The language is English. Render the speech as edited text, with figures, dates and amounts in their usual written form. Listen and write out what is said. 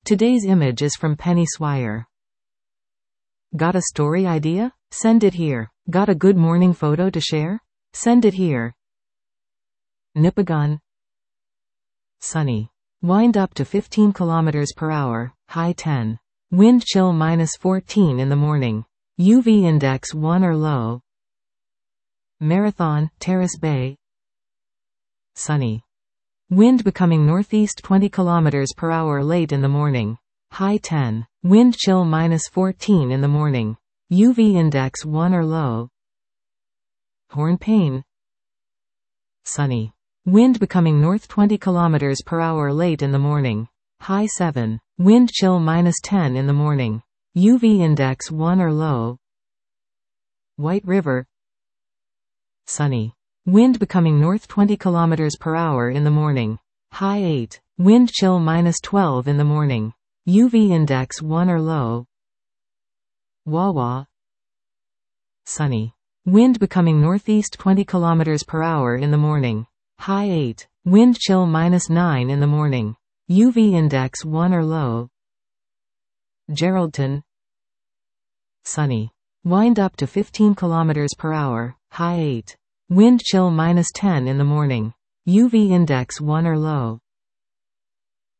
Today's image is from Penny Swire. Got a story idea? Send it here. Got a good morning photo to share? Send it here. Nipigon. Sunny. Wind up to 15 km per hour, high 10. Wind chill -14 in the morning. UV index 1 or low. Marathon, Terrace Bay. Sunny. Wind becoming northeast 20 km per hour late in the morning. High 10. Wind chill -14 in the morning. UV index 1 or low. Hornpain. Sunny. Wind becoming north 20 km per hour late in the morning. High 7. Wind chill -10 in the morning. UV index 1 or low. White River. Sunny. Wind becoming north 20 km per hour in the morning. High 8. Wind chill -12 in the morning. UV index 1 or low. Wawa. Sunny. Wind becoming northeast 20 km per hour in the morning. High 8. Wind chill -9 in the morning. UV index 1 or low. Geraldton. Sunny. Wind up to 15 km per hour, high 8. Wind chill -10 in the morning. UV index 1 or low.